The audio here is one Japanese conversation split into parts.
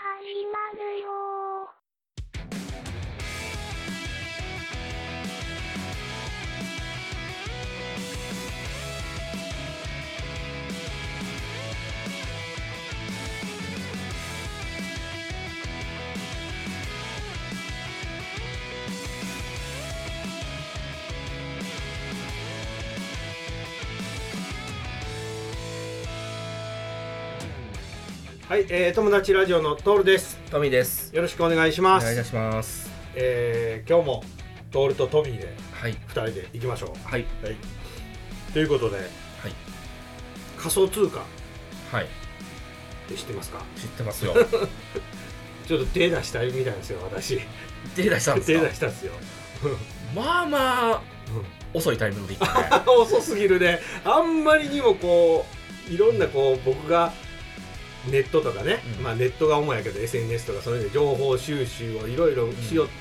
始まるよ。 はい、友達ラジオのトールです。 トミーです。 よろしくお願いします。 お願いいたします。 今日もトールとトミーではい 2人で行きましょう。 はい、 はい、ということで、 はい、 仮想通貨はいって知ってますか？ 知ってますよ。 ちょっと手出したいみたいですよ、私。 手出したんですか？ 手出したんですよ。 まあまあ、遅いタイミングで行ったね。 遅すぎるね。あんまりにもこういろんなこう僕がネットとかね、まあネットが主やけど SNS とかそういうの情報収集をいろいろしよって、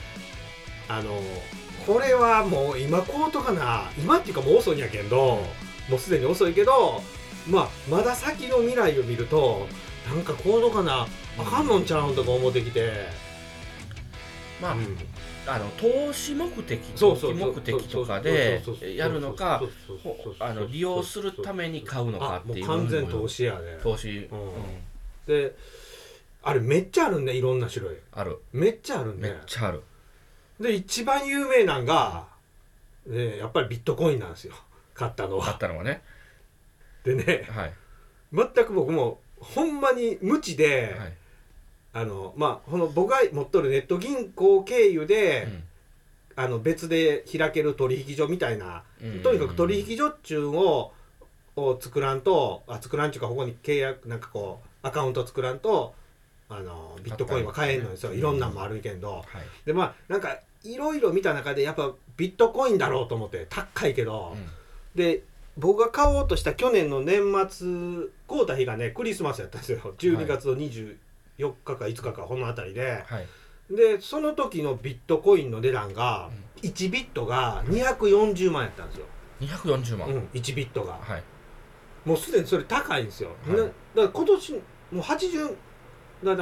これはもう今こうとかな、今っていうかもう遅いんやけど、もうすでに遅いけど、まだ先の未来を見るとなんかこうとかな、あかんのんちゃうんとか思ってきて、 まあ、投資目的とかでやるのか、利用するために買うのかっていう。 もう完全投資やね。 投資、 で、あれめっちゃあるんね、いろんな種類。 ある。 めっちゃあるんね。 めっちゃある。 で一番有名なんが、やっぱりビットコインなんですよ。買ったのはね。でね、はい、全く僕もほんまに無知で。はい、この僕が持っとるネット銀行経由で、別で開ける取引所みたいな、とにかく取引所っちゅうを作らんちゅうか、ここに契約なんかこうアカウント作らんとビットコインは買えんのですよ。いろんなんもあるけど、でなんかいろいろ見た中でやっぱビットコインだろうと思って、高いけど、で僕が買おうとした去年の年末買うた日がねクリスマスやったんですよ。12月の24日か5日かこのあたりで、でその時のビットコインの値段が、1ビットが240万やったんですよ。 240万、 1ビットが、もうすでにそれ高いんですよ。だから今年もう80だ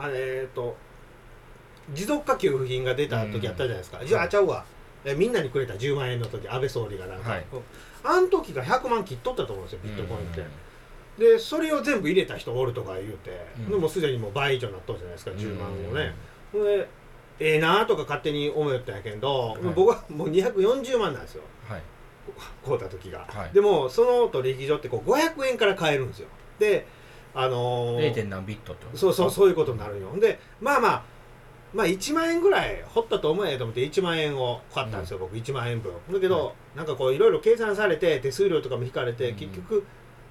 持続化給付金が出た時やったじゃないですか。じゃあちゃうわ、みんなにくれた10万円の時、安倍総理がなんか、あの時が100万切っとったと思うんですよ、ビットコインって。でそれを全部入れた人おるとか言うて、もうすでにもう倍以上になっとるじゃないですか、10万をね。でなーとか勝手に思ったんやけど、僕はもう240万なんですよ、買うた時が。でもその取引所ってこう500円から買えるんですよ。で 0. 何ビットってこと？ そういうことになるよ。でまあ1万円ぐらい掘ったと思えと思って1万円を買ったんですよ、僕1万円分。だけど、なんかこういろいろ計算されて手数料とかも引かれて、結局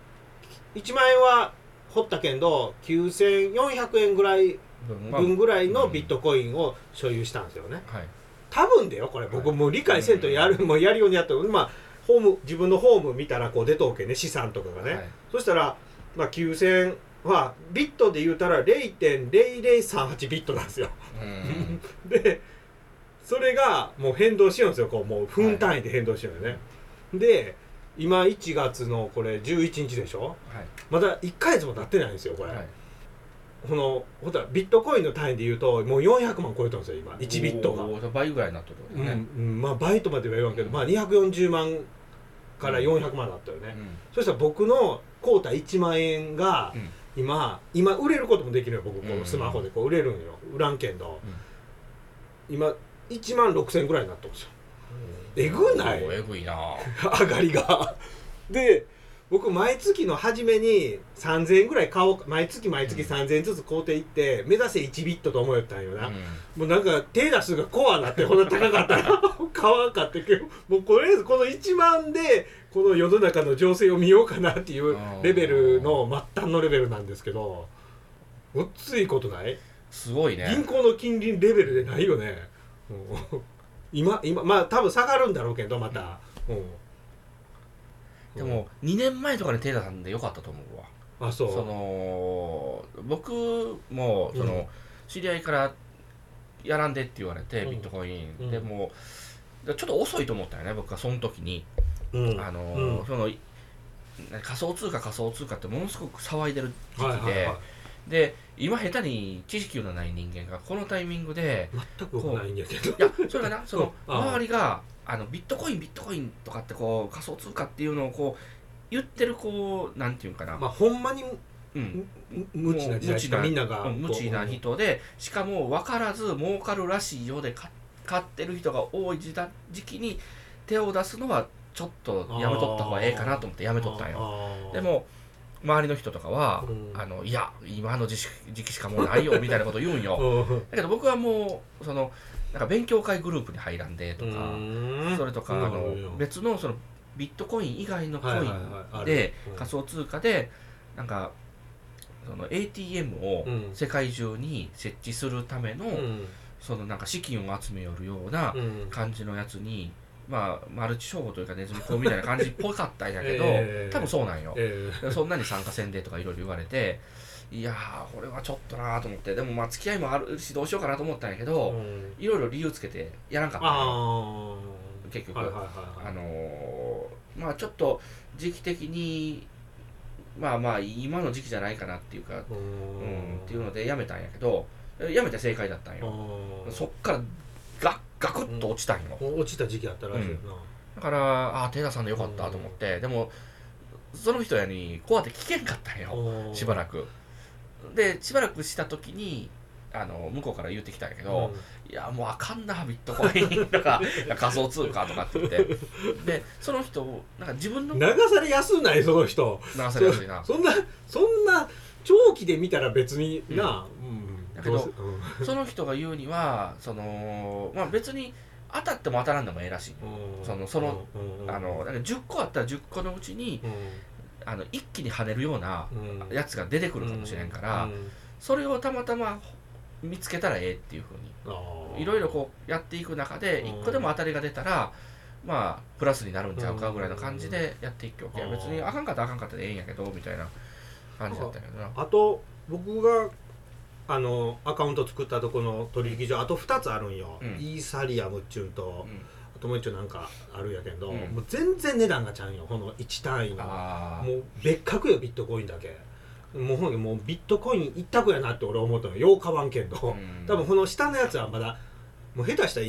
1万円は掘ったけど9400円ぐらい分ぐらいのビットコインを所有したんですよね。多分だよこれ、僕もう理解せんともうやるようにやったら、自分のホーム見たらこう出とうけね、資産とかがね。そしたら9000はビットで言うたら 0.0038 ビットなんですよ。でそれがもう変動しようんですよ。こうもう分単位で変動しようよね。で今1月のこれ11日でしょ、まだ1ヶ月も経ってないんですよこれ。ほんとはビットコインの単位で言うともう400万超えたんですよ今、1ビットが。 倍ぐらいになったってことね。 倍とまでは言わんけど、240万から400万だったよね。そしたら僕の買うた1万円が、今売れることもできるよ。僕このスマホでこう売れるんよ。売らんけんど、今1万6000円ぐらいになったんですよ。えぐない？ えぐいな上がりが。で僕毎月の初めに3000円ぐらい買おう、毎月3000円ずつ買うていって、目指せ1ビットと思ったんよな。もうなんか手出すがコアなってほど高かったら買わんかってけど、もうとりあえずこの1万でこの世の中の情勢を見ようかなっていうレベルの末端のレベルなんですけど、ごっついことない？ すごいね。 銀行の金利レベルでないよね。今多分下がるんだろうけどまた。 でも2年前とかに手出したんでよかったと思うわ。 あ、そう。 僕も知り合いからやらんでって言われて、ビットコインでもちょっと遅いと思ったよね、僕はその時に。仮想通貨ってものすごく騒いでる時期で、 で今下手に知識のない人間がこのタイミングで全くないんやけど、 いやそれがなその周りがビットコインとかってこう仮想通貨っていうのをこう言ってるこうなんていうかな、 まあほんまに無知な時代、みんなが無知な人で、しかも分からず儲かるらしいようで買ってる人が多い時期に手を出すのはちょっとやめとった方がええかなと思ってやめとったんよ。でも周りの人とかは、いや今の時期しかもうないよみたいなこと言うんよだけど僕はもうそのなんか勉強会グループに入らんでとか、それとか別のそのビットコイン以外のコインで仮想通貨でなんかその ATM を世界中に設置するためのそのなんか資金を集めよるような感じのやつに、まあマルチ商法というかネズミ講みたいな感じっぽかったんやけど、多分そうなんよ、そんなに参加せんでとかいろいろ言われて、いやーこれはちょっとなーと思って、でもまあ付き合いもあるしどうしようかなと思ったんやけど、いろいろ理由つけてやらんかったんよ結局。まあちょっと時期的にまあ今の時期じゃないかなっていうか、っていうのでやめたんやけど、やめて正解だったんよ。そっからガクッと落ちたんよ。 落ちた時期あったらしいよな。 だからテイラーさんでよかったと思って、でもその人やにこうやって聞けんかったんよしばらく。でしばらくした時に向こうから言ってきたんやけど、いやもうあかんなビットコインとか仮想通貨とかって言ってでその人なんか自分の流されやすないその人流されやすいな。 そんな長期で見たら別にな、 だけどその人が言うにはそのまあ別に当たっても当たらんでもええらしい。その10個あったら10個のうちに一気に跳ねるようなやつが出てくるかもしれんから、それをたまたま見つけたらええっていうふうにいろいろこうやっていく中で1個でも当たりが出たらまあプラスになるんちゃうかぐらいの感じでやっていくわけ。別にあかんかったらあかんかったでええんやけどみたいな感じだったけどな。 あと僕がアカウント作ったとこの取引所あと2つあるんよ、イーサリアムっちゅうと、あともう一応なんかあるんやけど、もう全然値段がちゃうんよ。この1単位のもう別格よビットコインだけ。もうビットコイン一択やなって俺思ったのよ。よう買わんけど、多分この下のやつはまだもう下手したら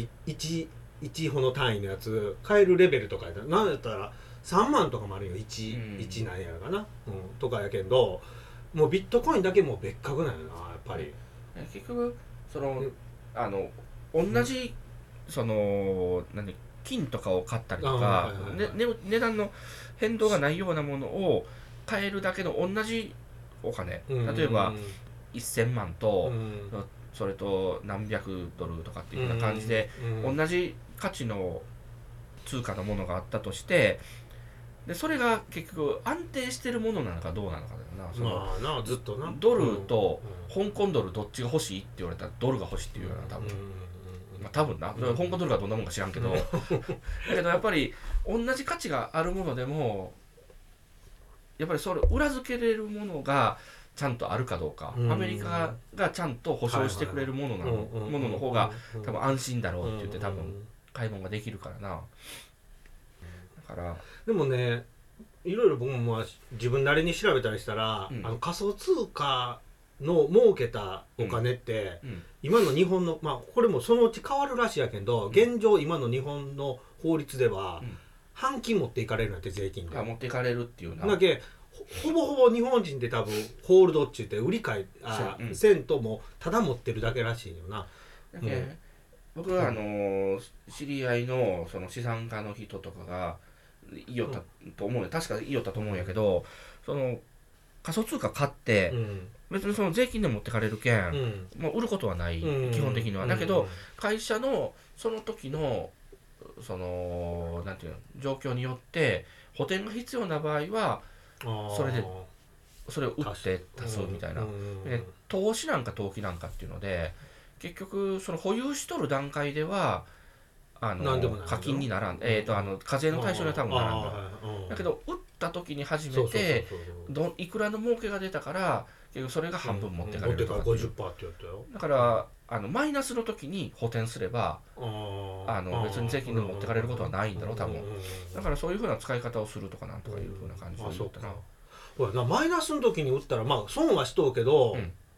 1ほの単位のやつ買えるレベルとかやったらなんだったら3万とかもあるよ。1なんやかな、とかやけど、もうビットコインだけもう別格なんやなやっぱり。 結局その同じその金とかを買ったりとか値段の変動がないようなものを買えるだけの同じお金、例えば1000万とそれと何百ドルとかっていうような感じで同じ価値の通貨のものがあったとして、でそれが結局安定してるものなのかどうなのかだよな。そのずっとなドルと香港ドルどっちが欲しいって言われたらドルが欲しいっていうような多分な、香港ドルがどんなもんか知らんけどだけどやっぱり同じ価値があるものでもやっぱりそれ裏付けれるものがちゃんとあるかどうか、アメリカがちゃんと保証してくれるものの方が多分安心だろうって言って多分買い物ができるからな。だからでもね、いろいろ僕も自分なりに調べたりしたら、仮想通貨の儲けたお金って、今の日本のこれもそのうち変わるらしいやけど、現状今の日本の法律では、半金持っていかれるなんて税金で持っていかれるっていうな。 だけほぼほぼ日本人って多分ホールドって言って売り買いせんともただ持ってるだけらしいよな。 だけ僕は知り合いのその資産家の人とかが言いよったと思うよ。確か言いよったと思うんやけど、その仮想通貨買って、別にその税金で持ってかれるけん、売ることはない、基本的には。だけど会社のその時のそのなんていうの状況によって補填が必要な場合はそれを売って足すみたいな。投資なんか投機なんかっていうので結局その保有しとる段階では課金にならん、課税の対象には多分ならんの。だけど売った時に初めていくらの儲けが出たから結局それが半分持ってかれるとかっていう。だからマイナスの時に補填すれば別に税金で持ってかれることはないんだろう多分。だからそういうふうな使い方をするとかなんとかいうふうな感じで言ったな。 マイナスの時に売ったら損はしとうけど、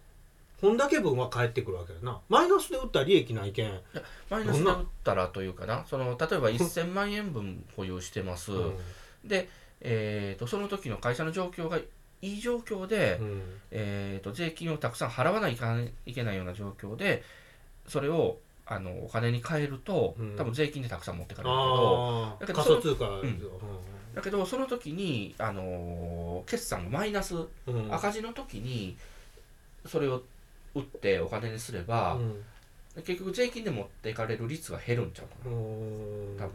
本だけ分は返ってくるわけだな。マイナスで売ったら利益ないけん。 マイナスで売ったらというかな、例えば1000万円分保有してます、で、その時の会社の状況がいい状況で、税金をたくさん払わないといけないような状況でそれをお金に換えると、多分税金でたくさん持ってかれるけど、 仮想通貨、 だけどその時に、決算がマイナス、赤字の時にそれを売ってお金にすれば、結局税金で持っていかれる率が減るんちゃうかな、多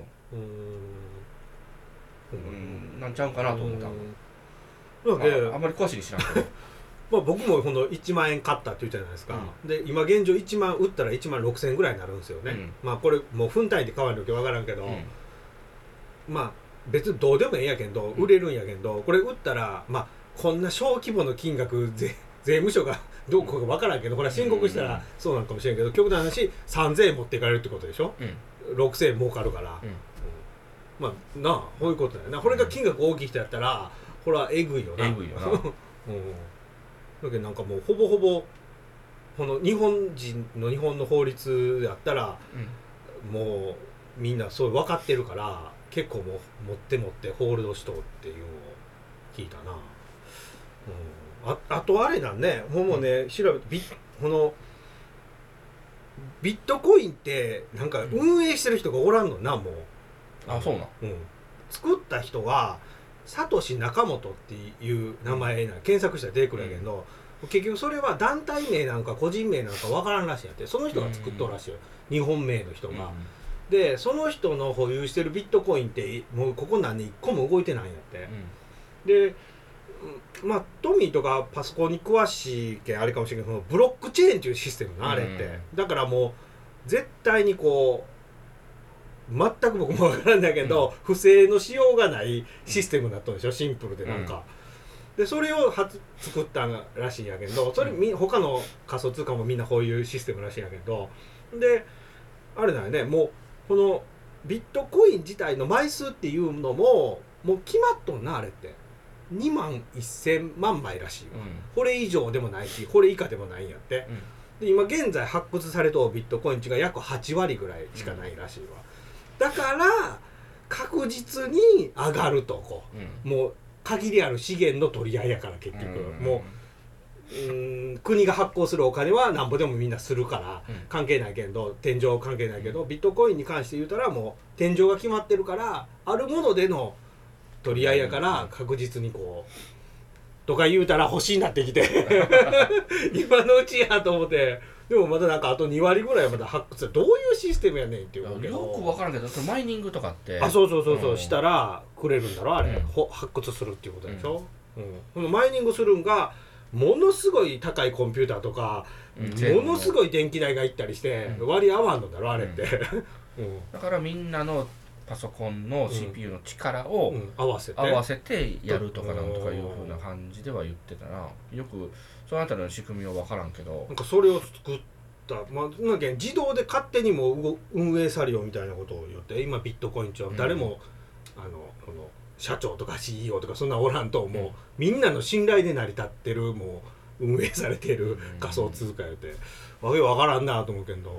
分なんちゃうかなと思った。あんまり詳しいに知らんけどまあ僕もこの1万円買ったって言うじゃないですか、で今現状1万売ったら1万6000円ぐらいになるんですよね、まあこれもう分単位で買わんのきゃ分からんけど、まあ別にどうでもええんやけど、売れるんやけど、これ売ったらまあこんな小規模の金額税務署がどこか分からんけど、これは申告したらそうなのかもしれんけど、極端な話3000円持っていかれるってことでしょ、6000円儲かるから、まあなあこういうことだよな。これが金額大きい人やったらこれはえぐいよな。 えぐいよなだけどなんかもうほぼほぼこの日本の法律やったら、もうみんなそう分かってるから結構もう持ってホールドしとっていうのを聞いたな。あとあれなんね、もうね、調べてこのビットコインってなんか運営してる人がおらんのな、もう。 そうなん、 作った人はサトシ・ナカモトっていう名前な、検索したら出てくるんやけど、結局それは団体名なのか個人名なのか分からんらしいんやって。その人が作っとるらしいよ、日本名の人が。でその人の保有してるビットコインってもうここ何年1個も動いてないんやって、でまあトミーとかパソコンに詳しいけんあれかもしれないけど、ブロックチェーンっていうシステムなあれって、だからもう絶対にこう全く僕も分からんだけど、不正のしようがないシステムだったんでしょ、シンプルでなんか、でそれを作ったらしいんやけど、それ他の仮想通貨もみんなこういうシステムらしいんやけど、であれだよね、もうこのビットコイン自体の枚数っていうのももう決まっとんな、あれって2万1000万枚らしいわ、これ以上でもないしこれ以下でもないんやって、で今現在発掘されとビットコイン値が約8割ぐらいしかないらしいわ、だから確実に上がるとこう、もう限りある資源の取り合いやから結局、もう国が発行するお金はなんぼでもみんなするから関係ないけど、天井関係ないけど、ビットコインに関して言うたらもう天井が決まってるから、あるものでの取り合いやから確実にこうとか言うたら欲しいなってきて今のうちやと思って。でもまだなんかあと2割ぐらいまだ発掘、どういうシステムやねんっていう。 よく分からんけど、そのマイニングとかってそうしたらくれるんだろあれ、発掘するっていうことでしょ、このマイニングするんがものすごい高いコンピューターとか、ものすごい電気代がいったりして、割り合わんのだろあれって、 だからみんなのパソコンの CPU の力を合わせてやるとかなんとかいう風な感じでは言ってたな。よくそのあたりの仕組みは分からんけど、 なんかそれを作った、なんか自動で勝手にも運営されようみたいなことを言って、今ビットコインは誰も、この社長とか CEO とかそんなおらんと、もうみんなの信頼で成り立ってる、もう運営されてる仮想通貨やってわけわからんなと思うけど、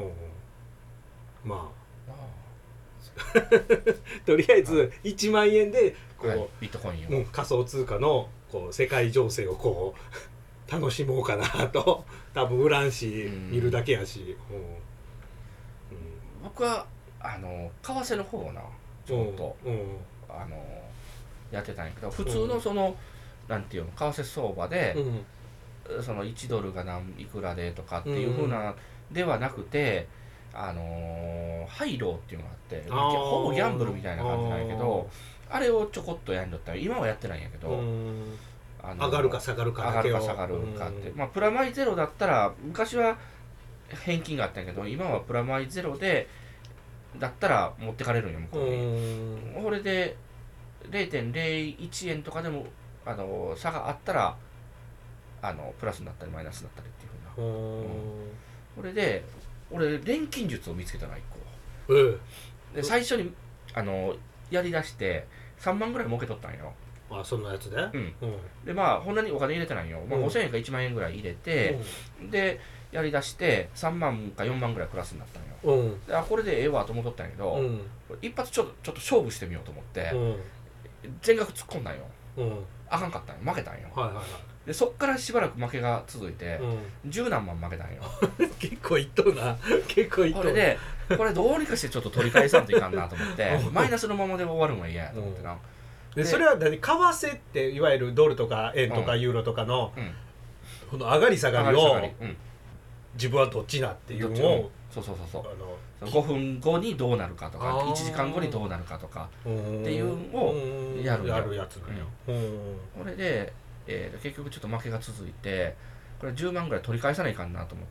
まあとりあえず1万円でこう、 ビットコインを、 仮想通貨のこう世界情勢をこう楽しもうかなと。多分売らんし、見るだけやし、 僕は為替の方をなちょっと、やってたんやけど、普通のその、なんていうの、為替相場で、その1ドルがいくらでとかっていう風なではなくて、ハイローっていうのがあって、ほぼギャンブルみたいな感じなんやけど、あれをちょこっとやんどったら、今はやってないんやけど、 上がるか下がるかだけを、 上がるか下がるかって、プラマイゼロだったら昔は返金があったんやけど、今はプラマイゼロでだったら持ってかれるんよ、向こうに。これで 0.01 円とかでも差があったらプラスになったりマイナスになったりっていうふうな、これで俺錬金術を見つけたな、1個。で最初にやりだして3万ぐらい儲けとったんよ。 あそんなやつで、 でまあこんなにお金入れてないよ、まあ、5000円か1万円ぐらい入れて、でやりだして3万か4万ぐらいプラスになったのよ、でこれでええわと思っとったんやけど、一発ちょっと勝負してみようと思って、全額突っ込んだんよ、あかんかったんよ、負けたんよ、でそっからしばらく負けが続いて、十何万負けたんよ結構いっとるな結構いっとる。 これでこれどうにかしてちょっと取り返さんといかんなと思ってマイナスのままで終わるのは嫌やと思ってな、 でそれは何、為替っていわゆるドルとか円とかユーロとかの、この上がり下がりを自分はどっちなっていうのを、 そう5分後にどうなるかとか1時間後にどうなるかとかっていうのをやるやつなんよ。これで、結局ちょっと負けが続いて、これ10万ぐらい取り返さないかんなと思って、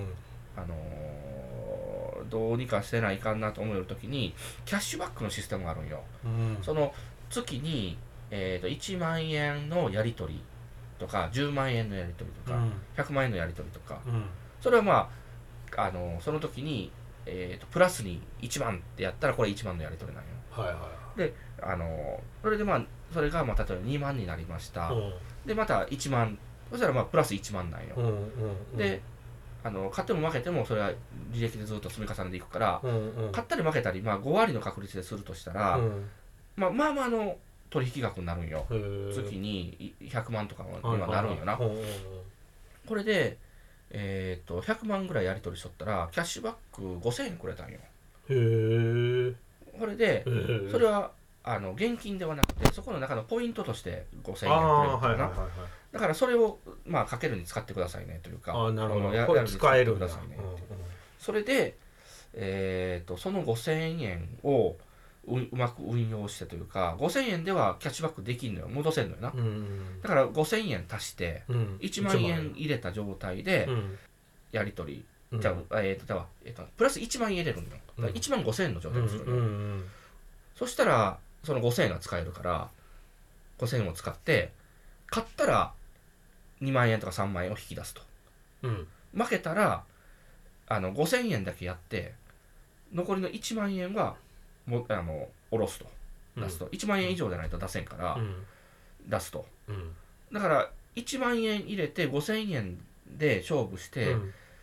どうにかしてないかんなと思うときにキャッシュバックのシステムがあるんよ、その月に、1万円のやり取りとか10万円のやり取りとか、100万円のやり取りとか、それはまあその時に、プラスに1万ってやったらこれ1万のやり取りなんよ、でそれでまあそれがまあ例えば2万になりました、でまた1万、そしたらまあプラス1万なんよ、で勝っても負けてもそれは履歴でずっと積み重ねていくから、勝ったり負けたり、まあ、5割の確率でするとしたら、まあ取引額になるんよ、月に100万とかにはなるんよな、これで、100万ぐらいやり取りしとったらキャッシュバック5000円くれたんよ。これでそれは現金ではなくてそこの中のポイントとして5000円くれるかな、だからそれをまあかけるに使ってくださいねというか、 これ使えるんだ、 それでその5000円をうまく運用してというか、5000円ではキャッシュバックできんのよ、戻せんのよな、だから5000円足して1万円入れた状態でやり取り、じゃあプラス1万円入れるんだよ、だから1万5000円の状態にするのよ、そしたらその5000円が使えるから5000円を使って買ったら2万円とか3万円を引き出すと、負けたら5000円だけやって残りの1万円はも下ろすと、出すと、1万円以上じゃないと出せんから、出すと、だから1万円入れて5000円で勝負して、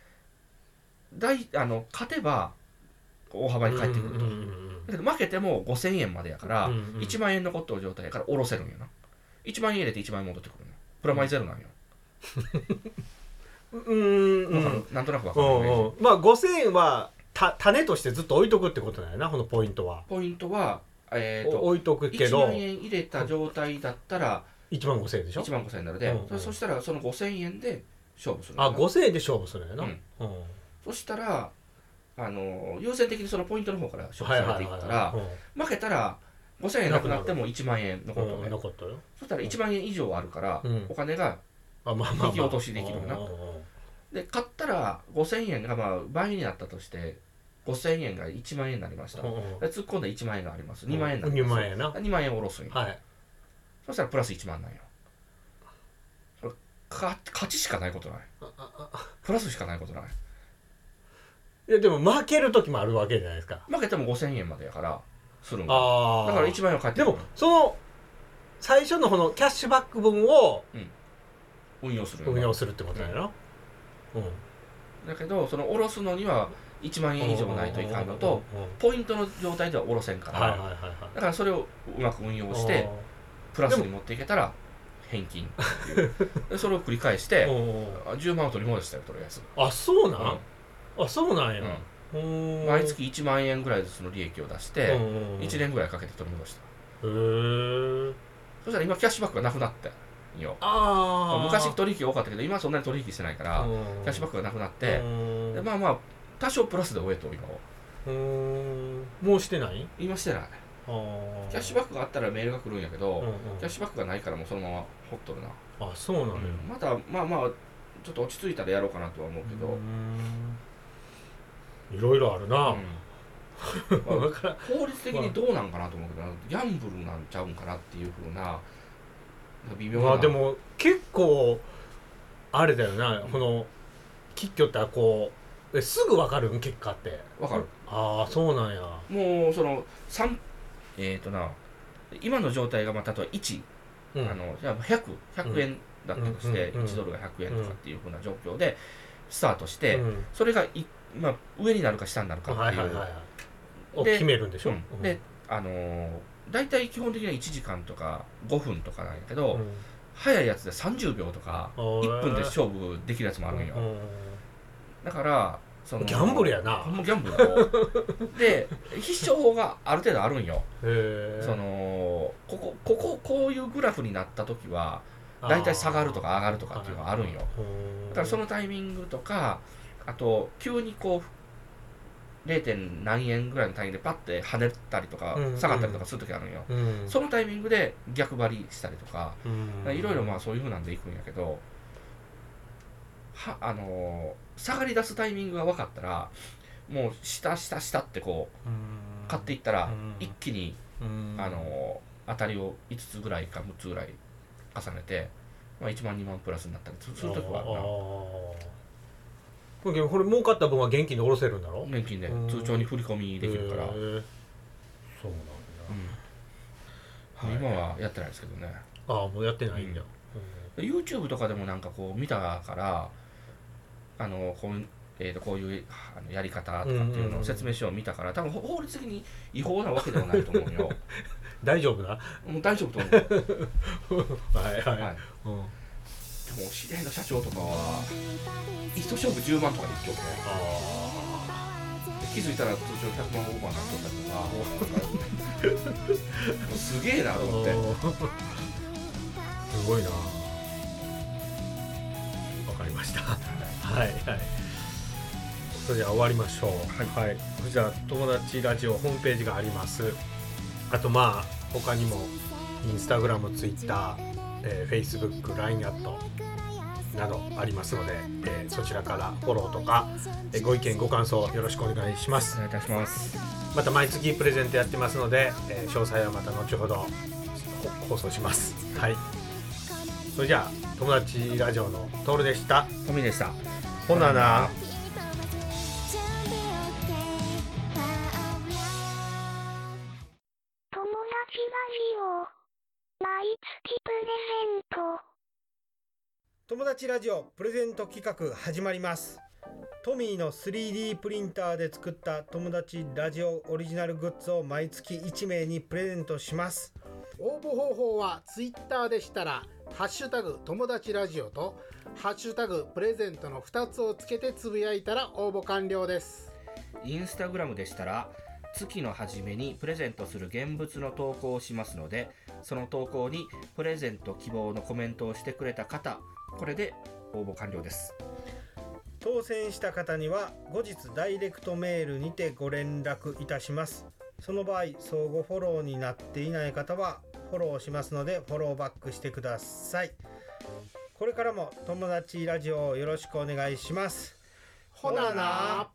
勝てば大幅に返ってくると、だけど負けても5000円までやから、1万円残ってる状態やから下ろせるんやな、1万円入れて1万円戻ってくるの、プラマイゼロなんよなんとなく分かる。 まあ5000円は種としてずっと置いとくってことだよな、このポイントは。 ポイントは、 置いとくけど 1万円入れた状態だったら 1万5000円でしょ、 1万5000円なので、そしたらその5000円で勝負する。 5000円で勝負するよな、 そしたら優先的にそのポイントの方から勝負されていくから、負けたら5000円なくなっても1万円残るよ、そしたら1万円以上あるから、お金が引き落としできるよな。で買ったら5000円がまあ倍になったとして5000円が1万円になりました、突っ込んだ1万円があります、2万円になります、2万円を下ろすんよ、そしたらプラス1万なんよ。勝ちしかないことない、プラスしかないことない。 いやでも負ける時もあるわけじゃないですか。 負けても5000円までやからするんだから1万円は返ってくる。 でもその最初のこのキャッシュバック分を、 運用するってことだよな、 だけどその下ろすのには1万円以上ないといかんのと、ポイントの状態では下ろせんから、だからそれをうまく運用してプラスに持っていけたら返金っていうでそれを繰り返して10万を取り戻したよ、とりあえず。 そうなん、そうなんや、 毎月1万円ぐらいずつの利益を出して1年ぐらいかけて取り戻した。そしたら今キャッシュバックがなくなったよ。昔取引多かったけど今はそんなに取引してないからキャッシュバックがなくなって、でまあ多少プラスで終えと今を。 もうしてない？ 今してない。キャッシュバックがあったらメールが来るんやけど、キャッシュバックがないからもうそのままほっとるな。 そうなのよ。 またまあちょっと落ち着いたらやろうかなとは思うけど、 いろいろあるな。 法律的にどうなんかなと思うけど、ギャンブルなんちゃうんかなっていうふうな微妙な。 でも結構あれだよな、この吉居ってこうすぐ分かるん、結果って分かる。 そうなんや。 もうその今の状態が例えば1 じゃあ100円だったとして、1ドルが100円とかっていうふうな状況でスタートして、それが上になるか下になるかっていうを決めるんでしょ。 でだいたい基本的には1時間とか5分とかなんやけど、早いやつで30秒とか1分で勝負できるやつもあるんよ。だからギャンブルやな。 もうギャンブルで必勝法がある程度あるんよ。こういうグラフになった時はだいたい下がるとか上がるとかっていうのがあるんよ。だからそのタイミングとか、あと急にこう 0. 何円ぐらいの単位でパッて跳ねたりとか下がったりとかする時あるんよ。そのタイミングで逆張りしたりとか、いろいろそういう風なんでいくんやけど、下がり出すタイミングが分かったらもう下ってこう買っていったら一気に当たりを5つぐらいか6つぐらい重ねて、1万2万プラスになったりする時はこれ儲かった分は現金で下ろせるんだろ。 現金で通帳に振り込みできるから。そうなんだ。今はやってないですけどね。 もうやってないんだ。 YouTube とかでもなんかこう見たからこういうやり方とかっていうのを説明書を見たから、多分法律的に違法なわけではないと思うよ。 大丈夫だ。 大丈夫と思う。でも知り合いの社長とかは一勝負10万とかで一挙で気づいたら通常100万オーバーになっとったりとかすげえなと思って。 すごいな。わかりました。それでは終わりましょう。じゃあ友達ラジオホームページがあります。あと他にもインスタグラム、ツイッター、フェイスブック、LINE アットなどありますので、そちらからフォローとか、ご意見ご感想よろしくお願いします。 お願いいたします。 また毎月プレゼントやってますので、詳細はまた後ほど放送します。それじゃあ友達ラジオのトールでした。 トミでした。 ほなな。友達ラジオプレゼント企画始まります。トミーの 3D プリンターで作った友達ラジオオリジナルグッズを毎月1名にプレゼントします。 応募方法はツイッターでしたらハッシュタグ友達ラジオとハッシュタグプレゼントの2つをつけてつぶやいたら応募完了です。 インスタグラムでしたら月の初めにプレゼントする現物の投稿をしますので、その投稿にプレゼント希望のコメントをしてくれた方、これで応募完了です。 当選した方には後日ダイレクトメールにてご連絡いたします。その場合相互フォローになっていない方はフォローしますのでフォローバックしてください。これからも友達ラジオをよろしくお願いします。 ほなな。